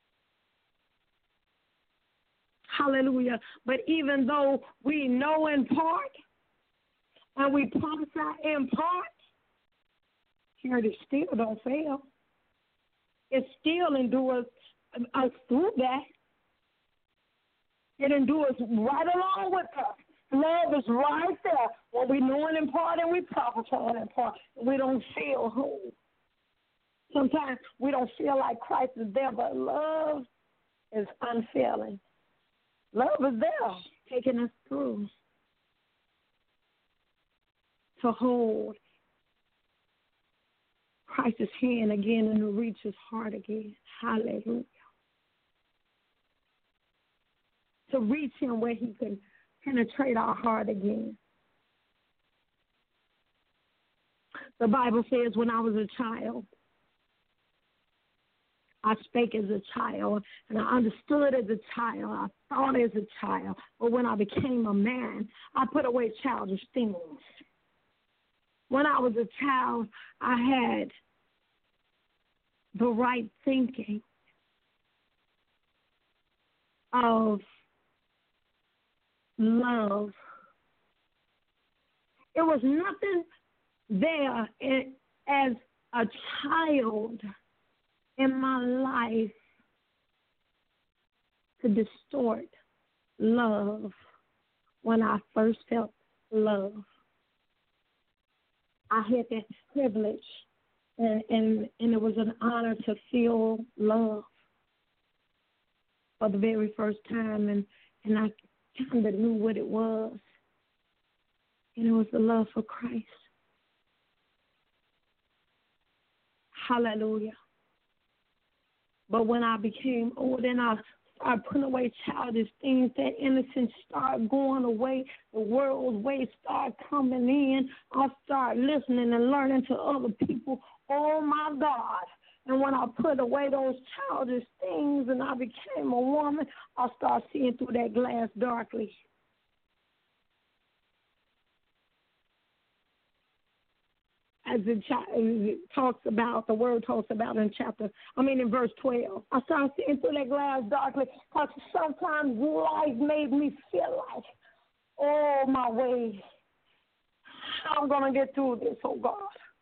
S4: Hallelujah. But even though we know in part, and we prophesy in part, charity still don't fail. It still endures us through that. It endures right along with us. Love is right there. When we know it in part and we prophesy in part, we don't feel whole. Sometimes we don't feel like Christ is there, but love is unfailing. Love is there, taking us through to hold Christ's hand again and to reach His heart again. Hallelujah. To reach Him where He can penetrate our heart again. The Bible says, when I was a child, I spake as a child, and I understood as a child. I thought as a child, but when I became a man, I put away childish things. When I was a child, I had the right thinking of love. It was nothing there in, as a child in my life to distort love when I first felt love. I had that privilege, and, and, and it was an honor to feel love for the very first time, and, and I kind of knew what it was, and it was the love for Christ. Hallelujah. But when I became old and I started putting away childish things, that innocence started going away, the world's ways started coming in, I started listening and learning to other people. Oh, my God. And when I put away those childish things and I became a woman, I started seeing through that glass darkly. As it, it talks about, the word talks about in chapter, I mean in verse twelve. I started seeing through that glass darkly because sometimes life made me feel like, oh, my way, how I'm going to get through this, oh, God.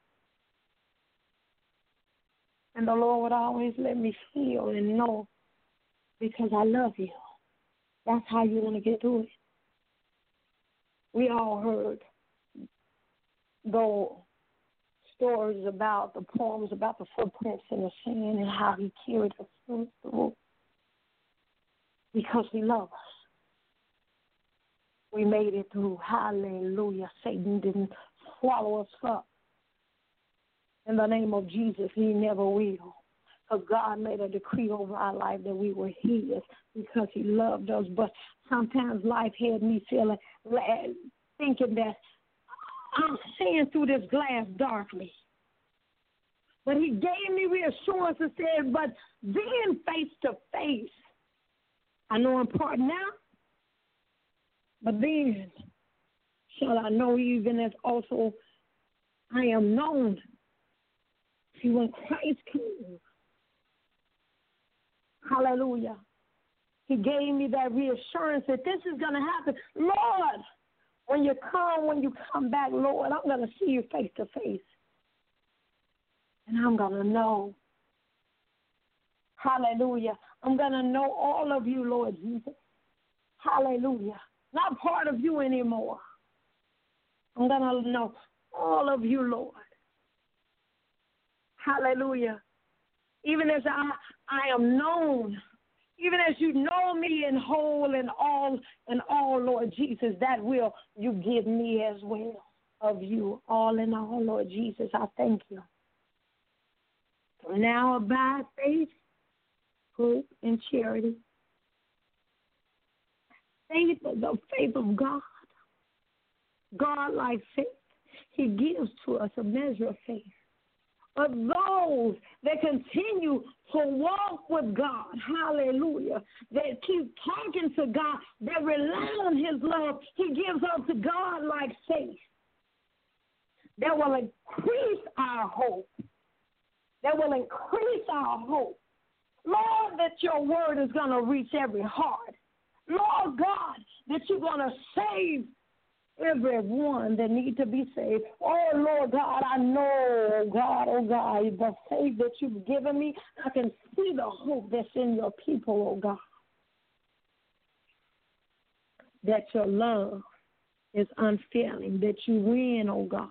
S4: And the Lord would always let me feel and know, because I love you. That's how you're going to get through it. We all heard the stories about, the poems about the footprints in the sand and how he carried us through because he loved us. We made it through. Hallelujah. Satan didn't swallow us up. In the name of Jesus, he never will. Because God made a decree over our life that we were his because he loved us. But sometimes life had me feeling, thinking that I'm seeing through this glass darkly. But he gave me reassurance and said, but being face to face, I know in part now, but then shall I know even as also I am known. See, when Christ came, hallelujah, he gave me that reassurance that this is going to happen. Lord, when you come, when you come back, Lord, I'm going to see you face to face. And I'm going to know. Hallelujah. I'm going to know all of you, Lord Jesus. Hallelujah. Not part of you anymore. I'm going to know all of you, Lord. Hallelujah. Even as I, I am known, even as you know me in whole and all and all, Lord Jesus, that will you give me as well of you, all in all, Lord Jesus. I thank you. So now abide faith, hope, and charity. Faith is the faith of God. God, like faith, he gives to us a measure of faith. Of those that continue to walk with God, hallelujah, that keep talking to God, that rely on his love, he gives up to God like faith. That will increase our hope. That will increase our hope. Lord, that your word is going to reach every heart. Lord God, that you're going to save everyone that need to be saved. Oh, Lord God, I know, God, oh, God, the faith that you've given me, I can see the hope that's in your people, oh, God. That your love is unfailing, that you win, oh, God.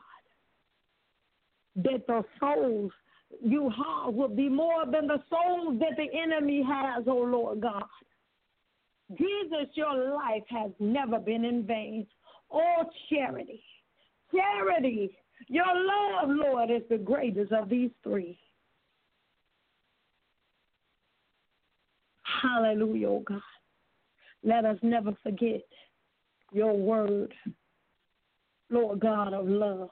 S4: That the souls you have will be more than the souls that the enemy has, oh, Lord God. Jesus, your life has never been in vain. Oh, charity, charity, your love, Lord, is the greatest of these three. Hallelujah, oh God. Let us never forget your word, Lord God of love,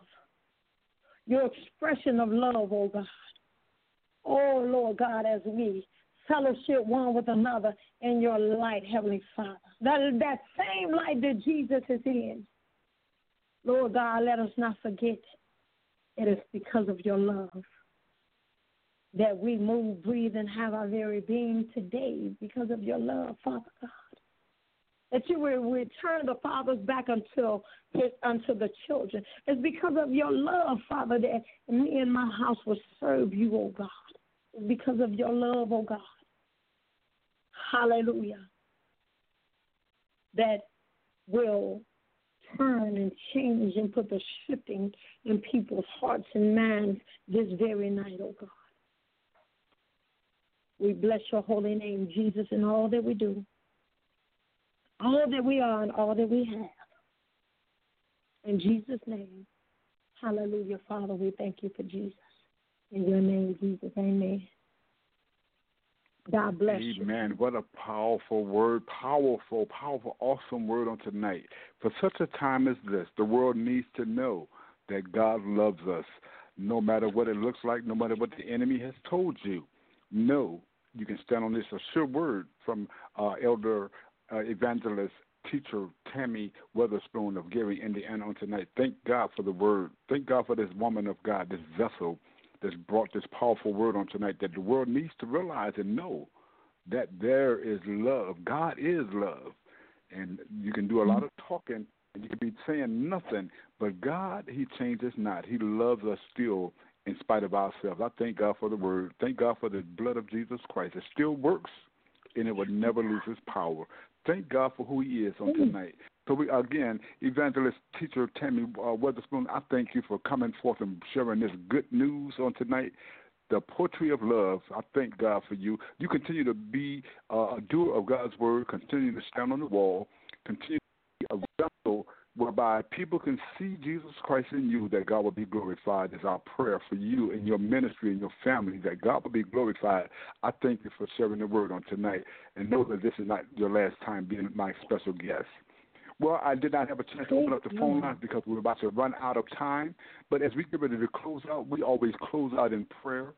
S4: your expression of love, oh God. Oh, Lord God, as we fellowship one with another in your light, Heavenly Father. That, that same light that Jesus is in. Lord God, let us not forget it is because of your love that we move, breathe, and have our very being today because of your love, Father God. That you will return the fathers back until, unto the children. It's because of your love, Father, that me and my house will serve you, oh God. It's because of your love, oh God. Hallelujah. That will turn and change and put the shifting in people's hearts and minds this very night, oh God. We bless your holy name, Jesus, in all that we do, all that we are and all that we have. In Jesus' name, hallelujah, Father, we thank you for Jesus. In your name, Jesus, amen. God bless
S3: Amen.
S4: you.
S3: Amen. What a powerful word, powerful, powerful, awesome word on tonight. For such a time as this, the world needs to know that God loves us, no matter what it looks like, no matter what the enemy has told you. No, you can stand on this assured word from uh, Elder uh, Evangelist Teacher Tammy Weatherspoon of Gary, Indiana on tonight. Thank God for the word. Thank God for this woman of God, this vessel that's brought this powerful word on tonight, that the world needs to realize and know that there is love. God is love. And you can do a lot of talking, and you can be saying nothing, but God, he changes not. He loves us still in spite of ourselves. I thank God for the word. Thank God for the blood of Jesus Christ. It still works, and it will never lose its power. Thank God for who he is on tonight. So, we, again, Evangelist Teacher Tammy uh, Weatherspoon, I thank you for coming forth and sharing this good news on tonight, the poetry of love. I thank God for you. You continue to be uh, a doer of God's word, continue to stand on the wall, continue to be a vessel whereby people can see Jesus Christ in you, that God will be glorified is our prayer for you and your ministry and your family, that God will be glorified. I thank you for sharing the word on tonight, and know that this is not your last time being my special guest. Well, I did not have a chance to open up the phone lines because we were about to run out of time, but as we get ready to close out, we always close out in prayer.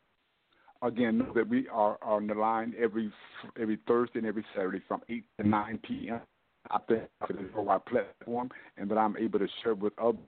S3: Again, know that we are on the line every every Thursday and every Saturday from eight to nine p.m. I thank for this worldwide platform, and that I'm able to share with other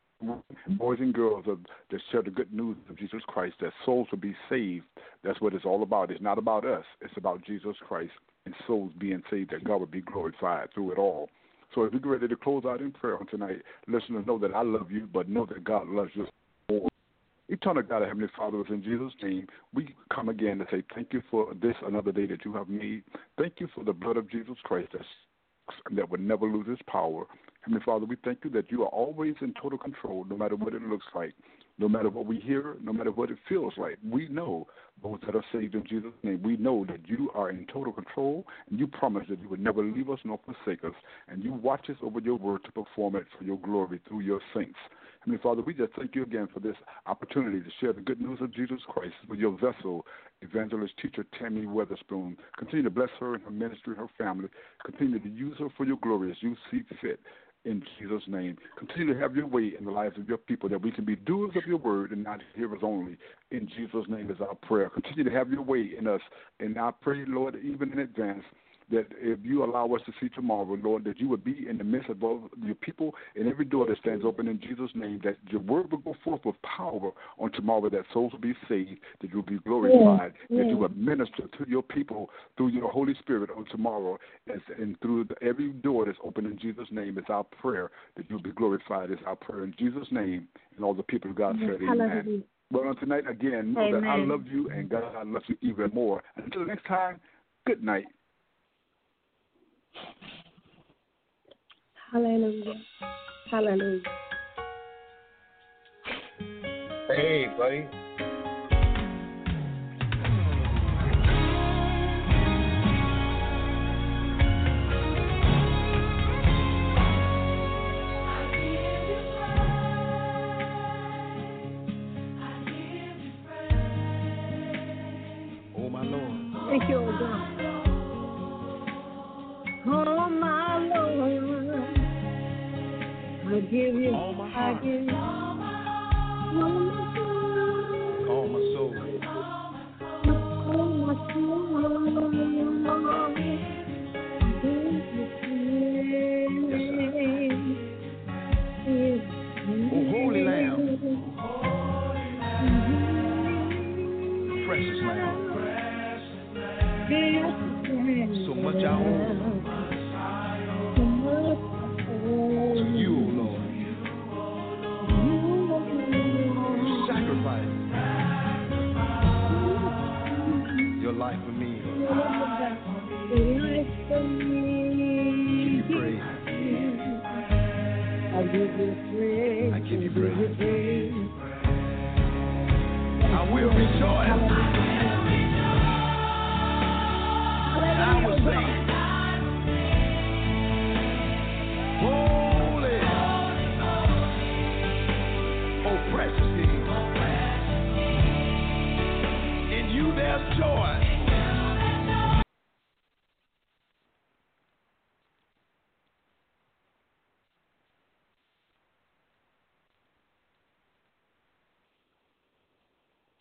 S3: boys and girls of, that share the good news of Jesus Christ, that souls will be saved. That's what it's all about. It's not about us. It's about Jesus Christ and souls being saved, that God will be glorified through it all. So as we get ready to close out in prayer on tonight, listeners, know that I love you, but know that God loves you more. Eternal God, Heavenly Father, in Jesus' name, we come again to say thank you for this, another day that you have made. Thank you for the blood of Jesus Christ that's that would never lose its power. Heavenly Father, we thank you that you are always in total control, no matter what it looks like, no matter what we hear, no matter what it feels like. We know those that are saved in Jesus' name. We know that you are in total control, and you promise that you would never leave us nor forsake us, and you watch us over your word to perform it for your glory through your saints. Heavenly Father, we just thank you again for this opportunity to share the good news of Jesus Christ with your vessel, Evangelist Teacher Tammy Weatherspoon. Continue to bless her and her ministry and her family. Continue to use her for your glory as you see fit. In Jesus' name, continue to have your way in the lives of your people, that we can be doers of your word and not hearers only. In Jesus' name is our prayer. Continue to have your way in us. And I pray, Lord, even in advance, that if you allow us to see tomorrow, Lord, that you would be in the midst of all your people and every door that stands open in Jesus' name, that your word will go forth with power on tomorrow, that souls will be saved, that you will be glorified, yeah, yeah. that you will minister to your people through your Holy Spirit on tomorrow, as, and through the, every door that's open in Jesus' name is our prayer, that you will be glorified is our prayer in Jesus' name, and all the people of God said amen. Hallelujah. Well, on tonight, again, know amen. That I love you and God loves you even more. Until next time, good night.
S4: Hallelujah. Hallelujah.
S5: Hey, buddy.
S2: Oh, my Lord.
S4: Thank you, oh God. Oh, my Lord, I give you,
S2: all my
S4: I
S2: heart,
S4: give you, all my soul,
S2: all my soul, Oh, holy Lamb, precious Lamb, so much I owe to you, O Lord. You sacrificed your life for me. Give you praise.
S4: I give you praise.
S2: I give you praise. I will rejoice. And I will sing. Holy. Oh, precious King. In you there's joy.